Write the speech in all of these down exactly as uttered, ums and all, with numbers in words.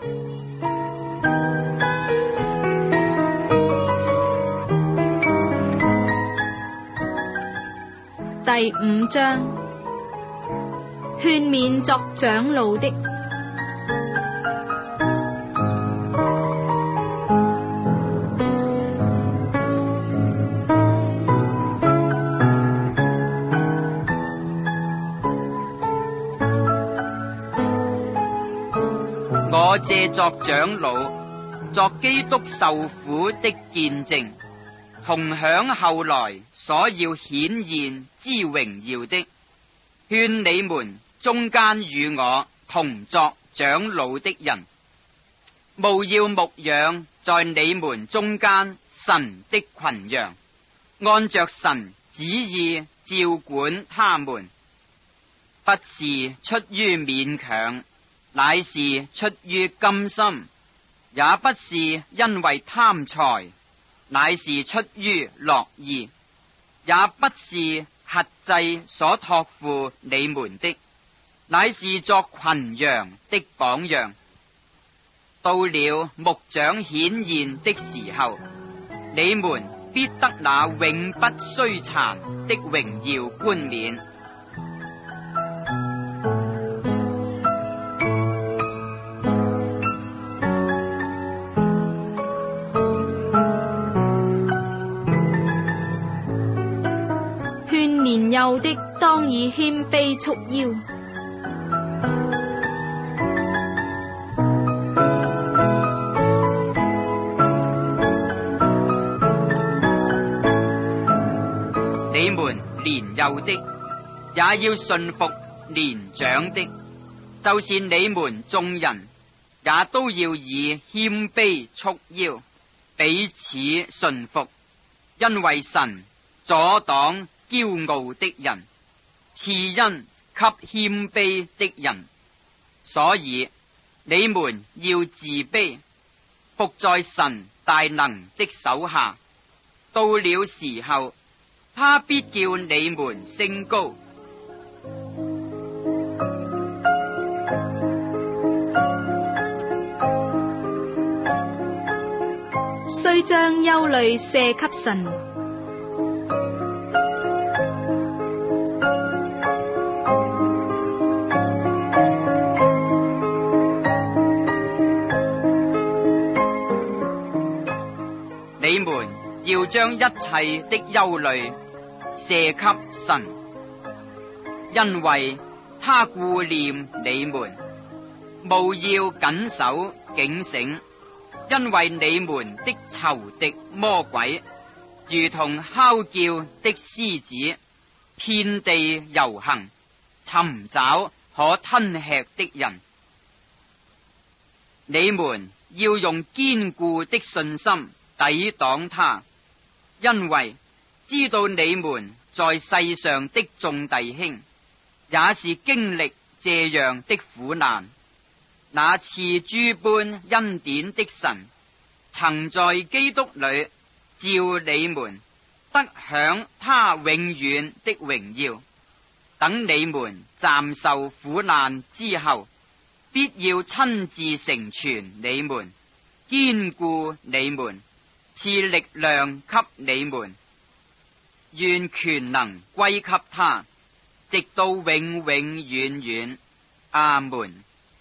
第五章，勸勉作長老的。 我借作長老，作基督受苦的見證，同享後來所要顯現之榮耀的，勸你們中間與我同作長老的人，務要牧養在你們中間神的群羊，按着神旨意照管他們，不是出於勉強，乃是出於甘心，也不是因為貪財，乃是出於樂意，也不是轄制所託付你們的，乃是作群羊的榜樣。到了牧長顯現的時候，你們必得那永不衰殘的榮耀冠冕。 年幼的當以謙卑束腰， 你們年幼的也要順服年長的，就是你們眾人也都要以謙卑束腰，彼此順服，因為神阻擋驕傲的人，賜恩給謙卑的人，所以你們要自卑，服在神大能的手下。到了時候，他必叫你們升高。 須將憂慮卸給神， 你們要將一切的憂慮卸給神，因為他顧念你們。務要謹守警醒，因為你們的仇敵魔鬼如同哮叫的獅子，遍地遊行，尋找可吞吃的人。你們要用堅固的信心抵擋他，因為知道你們在世上的眾弟兄也是經歷這樣的苦難。那賜諸般恩典的神，曾在基督裏召你們得享他永遠的榮耀。等你們暫受苦難之後，必要親自成全你們，堅固你們，賜力量給你們。願權能歸給他，直到永永遠遠。阿門。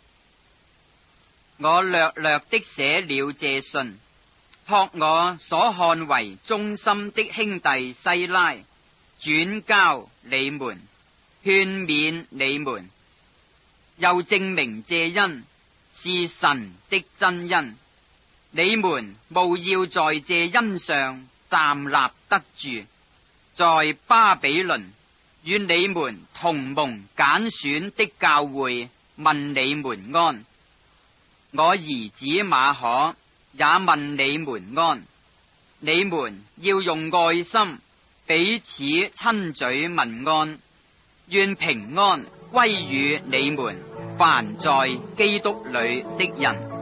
我略略的寫了這信，託我所看為忠心的兄弟西拉轉交你們，勸勉你們，又證明這恩是神的真恩。你們務要在這恩上站立得住。在巴比倫與你們同蒙揀選的教會問你們安。我兒子馬可也問你們安。你們要用愛心彼此親嘴問安。願平安歸於你們凡在基督裏的人。